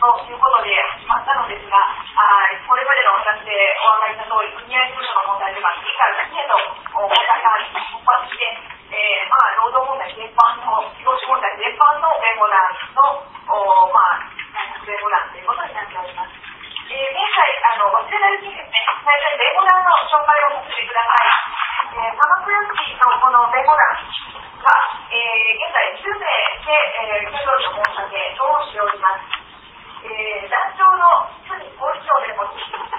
ということで始まったのですが、これまでのお話でお分かりした通り、組合事務所の問題とか、次から次へと問題が勃発して、労働問題全般の、労使問題全般の弁護団の、弁護団ということになっております。現在、忘れないうちにですね、最初に弁護団の紹介をさせてください。鎌倉市のこの弁護団が、現在10名で、協議を申し上げ、をしております。団長の杉光一郎弁護士、団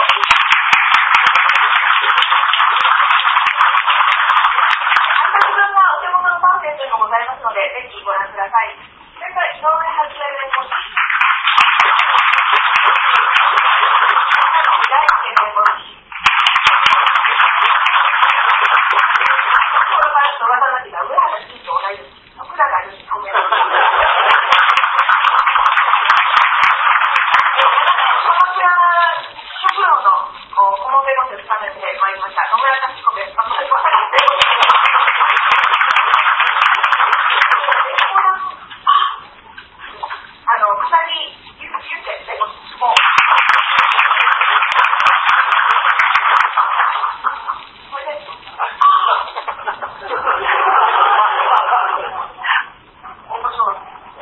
分がお手元のパンフレットにもございますので、ぜひご覧ください。それから井上はじめ弁護士、大輔弁護士、この話の噂なきが上原慎と同じ徳永義彦弁護士、食料の顧問弁護士を務めてまいりました野村克彦弁護士、草木祐介弁護士もこれです。面白い。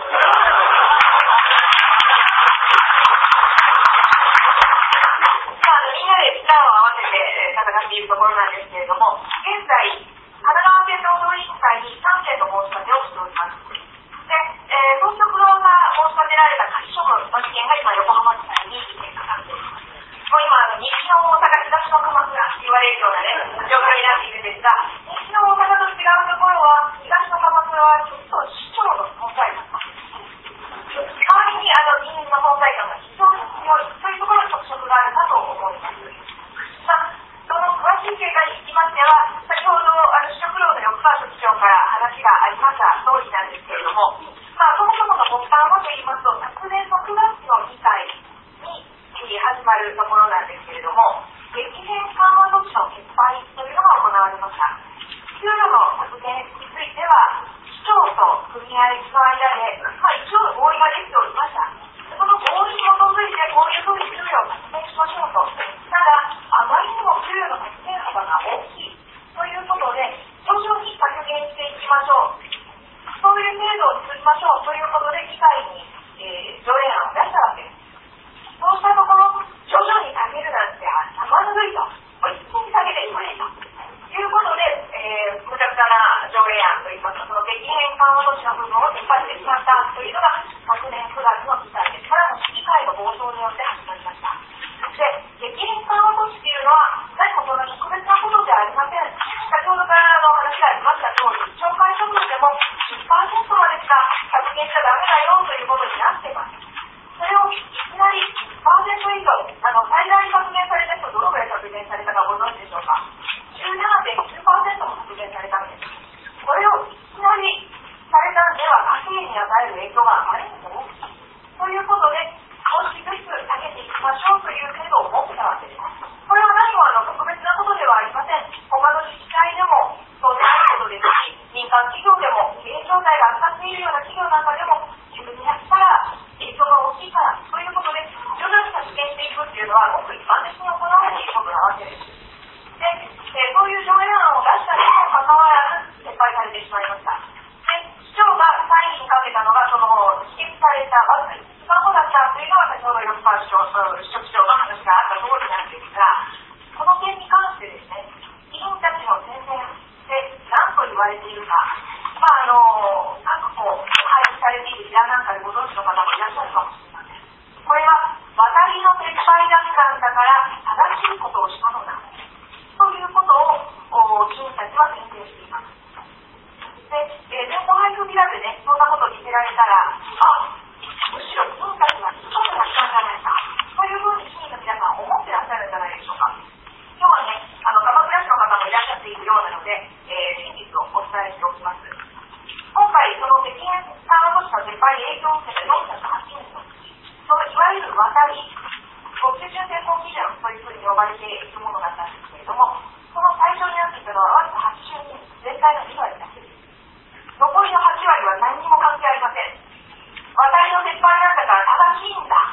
みんなで力を合わせて戦っているところなんですけれども、現在、神奈川県労働委員会に3件の申し立てをしております。で、当局側が申し立てられた仮処分の事件が今、横浜地裁にかかっています。もう今、西の大阪、東の鎌倉と言われるようなね、状況になっているんですが、西の大阪と違うところは、東の鎌倉はちょっと市長の存在感が代わりに議員の存在感が非常に強いというところに特色があるかと思います。その詳しい経過につきましては、先ほど食料の横川書記長から話がありました通りなんですけれども、そもそもの発端はといいますと、昨年の9月の議会に始まるところなんですけれども、激変緩和措置の撤廃というのが行われました。給与の削減については、市長と組合の間で、一応合意ができておりました。その合意に基づいて、こういうふうに給与を削減しましょうと。ただ、あまりにも給与の削減幅が大きいということで、徐々に削減していきましょう。そういう制度を作りましょうということで、議会に、条例案を出したわけです。そうしたところ、徐々に下げるなんてまずいと、一気に下げていくれということで、無茶苦茶な条例案といいますか、その激変緩和措置の部分を撤廃してしまったというのが、昨年9月の議会ですから、議会の暴走によって始まりました。で、激変緩和措置というのは、何もそんな特別なことではありません。先ほどから話がありました通り、懲戒処分でも 10% までしか削減しちゃダメだよということになっています。それをいきなり 10% 以上、最大に削減された人、どのぐらい削減されたかご存知でしょうか。17.9% も削減されたんです。これをいきなりされたんでは、家計に与える影響があまりにも大きい。ということで、少しずつ下げていきましょうという制度を設けたわけです。これは何も特別なことではありません。他の自治体でもそうであることですし、民間企業でも経営状態が悪化っているような企業なんかでも、自分にやったら影響が大きいからということで、徐々に削減していくっていうのは、ごく一般的に行われていることなわけです。で、そういう条例案を出したにもかかわらず、撤廃されてしまいました。で、市長がサインにかけたのが、指摘されたわずか1日後だったというのが、先ほど横川支局長の話があった通りなんですが、この点に関してですね、議員たちの宣伝で何と言われているか、各個配布されているビラなんかでご存知の方もいらっしゃるかもしれません。これは、渡りの撤廃だったんだから正しいことをしたのだということを議員たちは宣伝しています。で、全校配布ビラでね、そんなことを見せられたら、むしろ議員たちが一つがしたんじゃないかというふうに議員の皆さん思ってらっしゃるんじゃないでしょうか。今日はね、鎌倉市の方もいらっしゃっているようなので、真実をお伝えしておきます。今回、その激変緩和措置の撤廃に影響を受けた408人のうち、そのいわゆる渡り、基準選考基準というふうに呼ばれているものだったんですけれども、その対象になっていたのはわずか80人、全体の2割だけです。残りの8割は何にも関係ありません。渡りの撤廃なんだから正しいんだ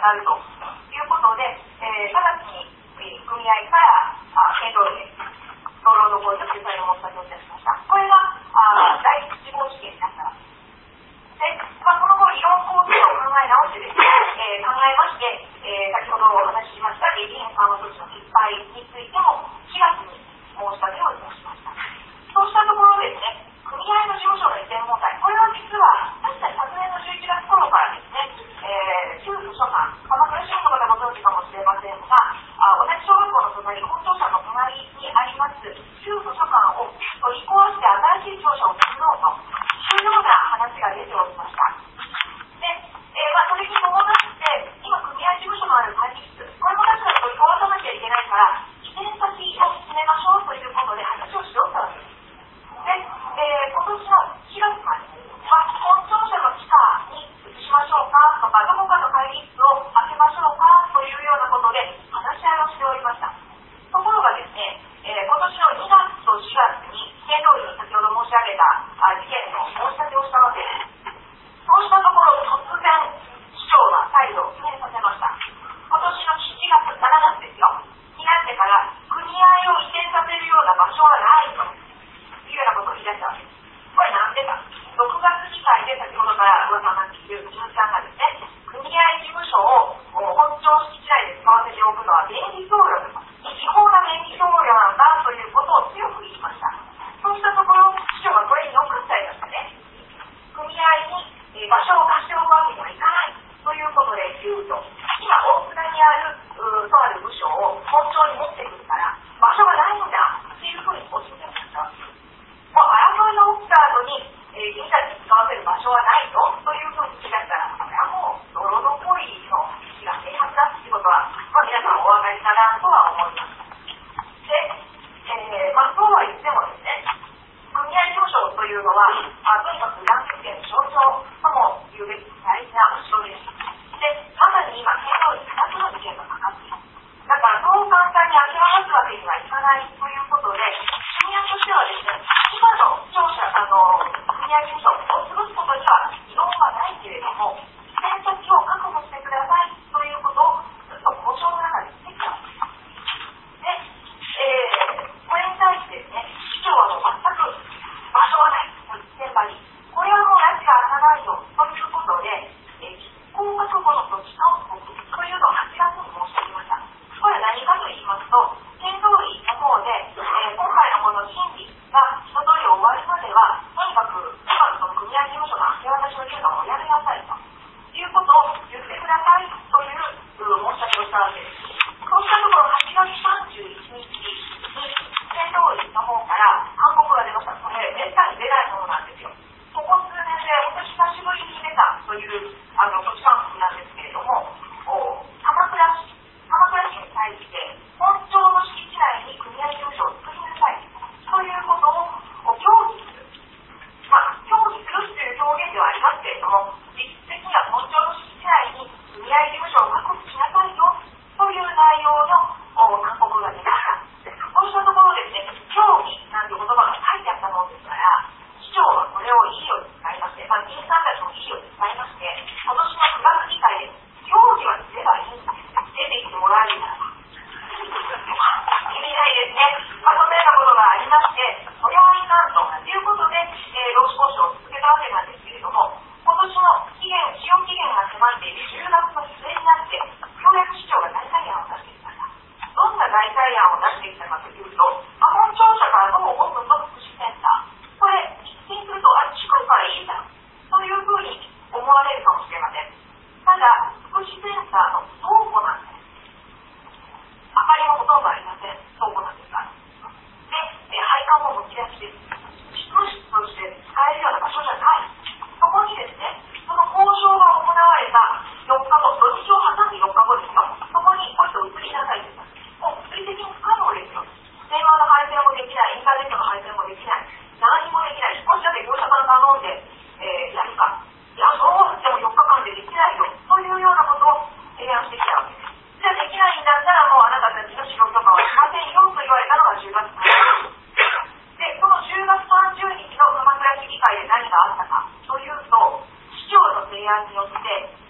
がるということで、直ちに組合から検討で道路の行為の救済の申し立てをいたしました。これが第一次号事件になったわけです。で、その後、いろんな構成を考え直してですね、考えまして、先ほどお話ししました現金緩和措置の撤廃についても4月に申し立てをいたしました。そうしたところですね、組合の事務所の移転問題、これは実は確かに昨年の11月頃からですね、旧図書館、鎌倉市の方ご存知かもしれませんが、同じ小学校の隣、本庁舎の隣にあります旧図書館を取り壊して新しい庁舎を作ろうというような話が出ておりました。で、それに伴って今組合事務所のある会議室、これも確かに取り壊さなきゃいけないから移転先を進めましょうということで話をしよったわけです。で、今年の4月まで本庁舎の地下に移しましょうかとか、どこかの会議室を開けましょうかというようなことで話し合いをしておりました。ところがですね、今年の2月と4月に県道に先ほど申し上げた事件の申し立てをしたわけです。そうしたところ突然市長が態度を決めさせました。今年の7月、7月ですよ、になってから組合を移転させるような場所はないというようなことを言い出したわけです。これなんでか、6月議会で先ほどから噂になっている鈴木さんがですね、組合事務所を本庁敷地内で使わせておくのは便利供与だと、違法な便利供与なんだということを強く言いました。そうしたところ市長がこれに乗っかっちゃいましたね。組合に場所を貸しておくわけにはいかないということで、急遽今大船にあるとある部署を本庁に持ってくるから場所がないんだっていうふうにおっしゃってました。もう争いが起きた後に君たちに使わせる場所はないというふうに聞き出したら、これはもう道路の行為の意が明白だということは、皆さんお分かりかなとは思います。で、そうは言ってもですね、組合事務所というのは、とにかく団結権の象徴とも言うべき大事な場所です。で、まさに今、県道に2つの事件がかかっている。だからそう簡単に明け渡すわけにはいかないということで、組合としてはですね、今の庁舎、組合事務所を潰すことには異論はないけれども、移転先を確保してくださいということをずっと交渉の中で言ってきたわけです。で、これに対してですね、市長はもう全く場所はない、現場に。これはもう拉致が開かないよということで、実行覚悟の土地の告というのを8月に申し上げました。これは何かと言いますと、県道理の方で、今回のこの審理が一通り終わるまでは、とにかく今のその組合事務所の明け渡しを言うのをやめなさいということを言ってくださいという申し立てをしたわけです。そうしたところ8月31日に県道理の方から勧告が出ました。これめったに出ないものなんですよ。ここ数年で本当に久しぶりに出たという土地勧告なんですけれども、鎌倉市に対して本庁の敷地内に組合事務所を作りなさいということを協議する。協議するという表現ではありますけれども、実質的には本庁の敷地内に組合事務所を確保しなさいよという内容の勧告が出ました。そうしたところですね、協議なんて言葉が書いてあったものですから、市長はこれをいいように使いまして、議員さんたちもいいように使いまして、今年の9月議会で協議はすればいいんです。出てきてもらえるならば。意味ないですね。そのようなことがありまして、それはいかんということで、労使交渉を続けたわけなんですけれども、今年の使用期限が迫っている10月の末になって、ようやく市長が代替案を出してきました。どんな代替案を出してきたかというと、本庁舎からのオープンの福祉センター、これ一見すると近いからいいじゃんというふうに思われるかもしれません。ただ福祉センターの倉庫なんです。明かりもほとんどありません。倉庫なんですが、で、配管もむき出しです。執務室として使えるような場所じゃない。そこにですね、その交渉が行われた4日後、土日を挟んで4日後ですよ。そこにこういった移りなさいです。もう物理的に不可能ですよ。電話の配線もできない、インターネットの配線もできない、何もできない。こっちだって業者さん頼んで、やるか。いや、そうでも4日間でできないよというようなことを提案してきたわけです。じゃあできないんだったらもうあなたたちの使用許可はしませんよと言われたのが10月30日。で、その10月30日の鎌倉市議会で何があったかというと、市長の提案によって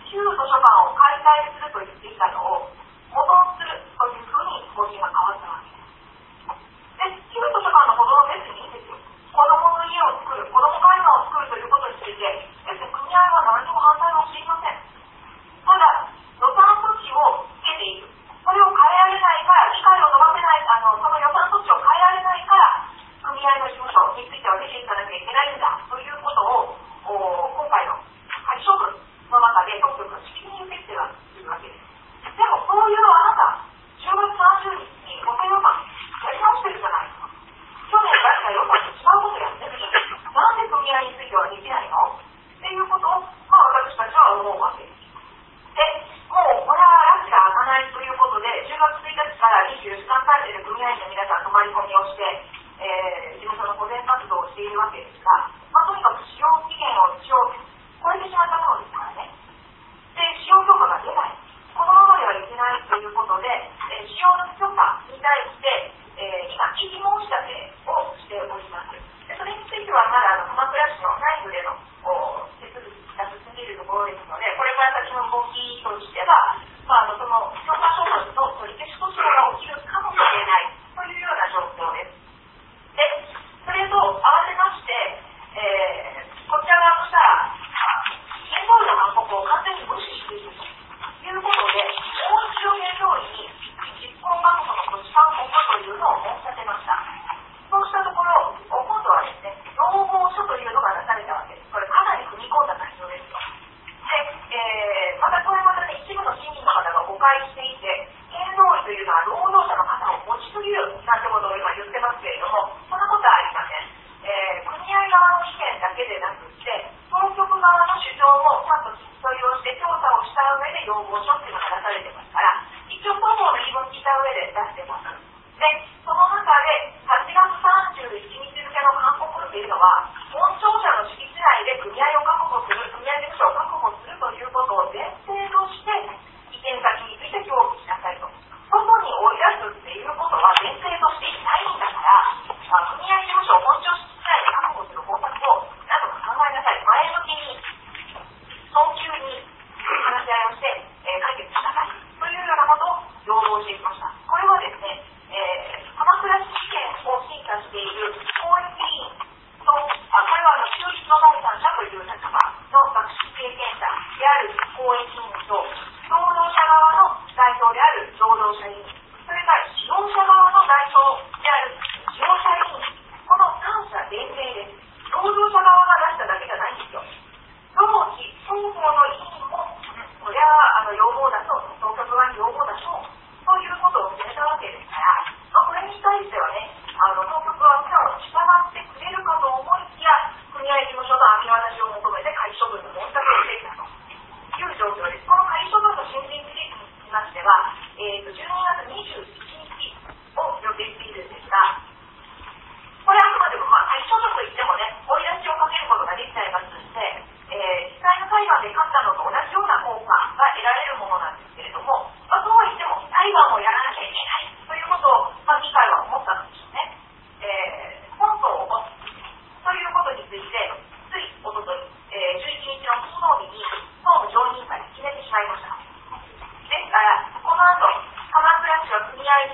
旧図書館を解体すると言っていたのを保存するというふうに方針が変わったわけです。で、旧図書館の保存は別にいいんですよ。子どもの家を作る、子ども会館を作るということについて、別に組合は何も反対はしていません。ただ、予算措置をつけている。それを変えられないから、議会を伸ばせない、その予算措置を変えられないから、組合の事務所については出ていかなきゃいけないんだということを、今回の仮処分の中で当局がしきりに言ってきてるわけです。でも、そういうあなた、10月30日に補正予算やり直してるじゃないですか。去年出した予算と違うことやってるじゃないですか。なんで組合についてはできないのっていうことを、私たちは思うわけです。で、もうこれは拉致が開かないということで、10月1日から24時間体制で組合員の皆さん泊まり込みをして、事務所の保全活動をしているわけですが、とにかく使用期限を一応超えてしまったものですからね。で、使用許可が出ない。このままではいけないということで、使用の許可に対して、今、異議申し立てをしております。で、それについてはまだ鎌倉市の内部での手続きが進んでいるところですので、これから先の動きとしては、その許可証明の取り消し訴訟が起きるかもしれないというような状況です。で、それと合わせまして、こちら側としたら、原料の勧告を完全に無視しているということで、もう一度原料に実行確保の措置勧告というのを申し立てました。そうしたところ、今度はですね、要望書というのが出されたわけです。これかなり踏み込んだ内容ですよ。で、またこれまたね、一部の市民の方が誤解していて、原料費というのは労働者の方を持ちすぎるなんてことを今言ってますけれども、そんなことはありません。組合側の意見だけでなくって、当局側の主張もちゃんと聞き取りをして調査をした上で要望書っていうのが出されてますから、一応双方の言い分聞いた上で出してます。で、その中で8月31日付の勧告っていうのは、本庁舎の敷地内で組合を確保する、組合事務所を確保するということを前提として、意見先について協議しなさいと。外に追い出すっていうことは前提としていないんだから、組合事務所を本庁敷地内で確保する方策を何とか考えなさい。前向きに、早急に話し合いをして、解決しなさいというようなことを要望してきました。これはですね、鎌倉市試験を審査している公益委員と、これは中立の第三者という立場の学習経験者である公益委員と、労働者側の代表である労働者委員、それから使用者側の代表である使用者委員、この三者連名です。労働者側が出しただけじゃないんですよ。労使双方の委員も、これは要望だそう、当局側に要望だそうということを決めたわけですから、これに対してはね、当局はもちろん従ってくれるかと思いきや、組合事務所の明け渡しを求めて仮処分の申し立てをしていたという状況です。この仮処分の申請期日につきましては、12月21日を予定しているんですが、これあくまでも仮処分といってもね、追い出しをかけることができちゃいますので、実際の裁判で勝ったのと同じような効果が得られるものなんですけれども、そうは言っても裁判をやらなきゃいけないということを、議会は思ったのでしょうね。本党を起こすということについて、ついおととい、11日の金曜日に総務常任会で決めてしまいました。ですから、この後、鎌倉市は組合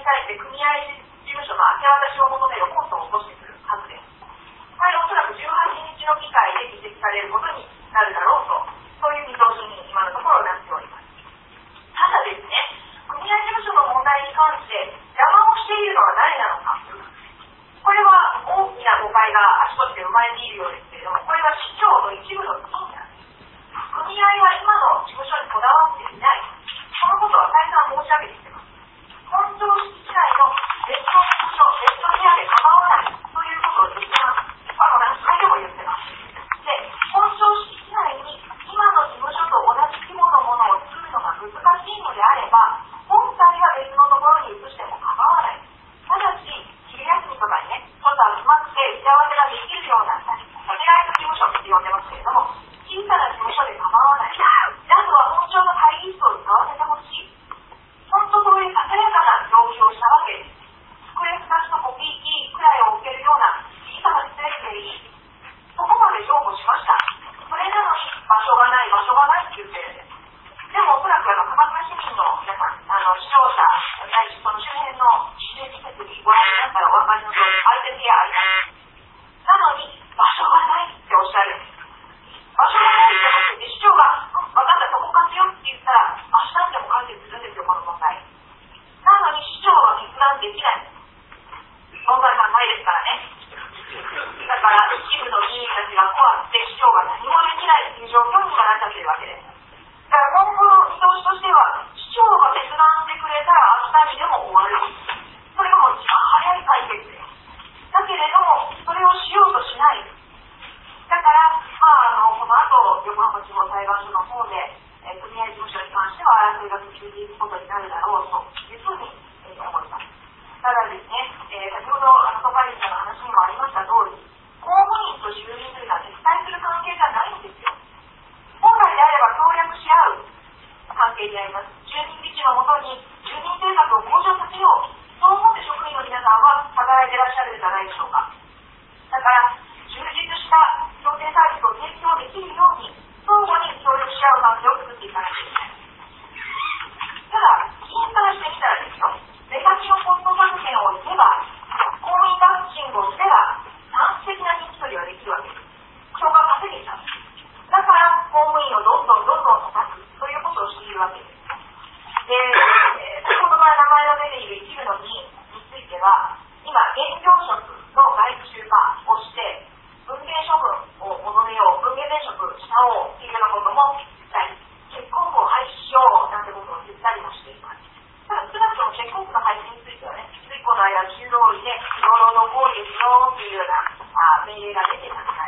なるだろうというふうに思います。ただですね、先ほどトカリンさんの話にもありました通り、公務員と住民というのは敵対する関係じゃないんですよ。本来であれば協力し合う関係であります。住民基地のもとに住民生活を向上させよう、そう思って職員の皆さんは働いていらっしゃるんじゃないでしょうか。だから充実した行政サービスを提供できるように相互に協力し合う関係を作っていかなきゃいけない。ただ議員からしてみたらですよ、目先のコスト削減を言えば、公務員バッチングをすれば短期的な人気取りはできるわけです。票が稼げちゃう。だから公務員をどんどん叩くということをしているわけです。で、先ほどから名前が出ている一部の議員については、今現業職の外注化をして分限処分を求めよう、分限転職したおうというようなことも言ったり、結婚簿を廃止しようなんてことを言ったりもしています。ただ少なくとも結婚簿の廃止についてはね、ついこの間中通りで労働行為ですよというような命令が出てますから、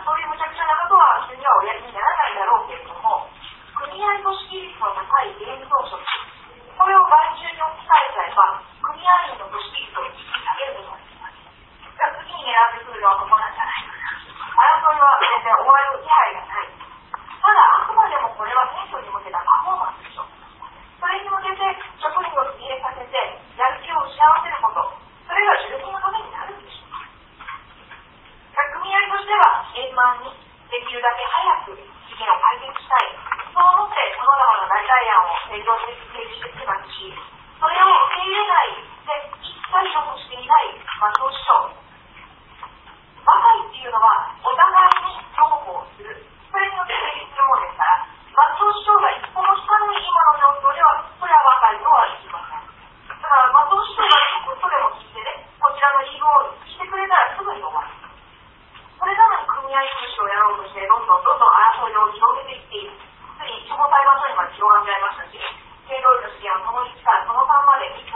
そういう無茶苦茶なことは普通にはおやりにならないだろうけれども、組合組織率の高い現業職、これを外注に置き換えちゃえば、組合員の組織率を一気に上げることができます。次に狙ってくるのはここなんじゃないかな。争いは全然終わる気配がない。ただ、あくまでもこれは選挙に向けたパフォーマンスでしょ。それに向けて職員を疲弊させて、やる気を失わせること、それが住民のためになるんでしょうか。組合としては円満にできるだけ早く事件を解決したい。そう思ってさまざまな代替案を提示してきますし、それを受け入れないで一切所属していない松尾市長。和解っていうのはお互いに譲歩をする。それによって成立するものですから、松尾市長が一歩も引かない今の状況では、それは和解とは言いません。だから松尾市長が一歩でも聞いてね、こちらの言い分を聞いてくれたらすぐに終わる。それなのに組合組織をやろうとして、どんどん争いを広げていっている。ついに地方裁判所にまで広がっちゃいましたし、経労委の資源はその1からその3まで一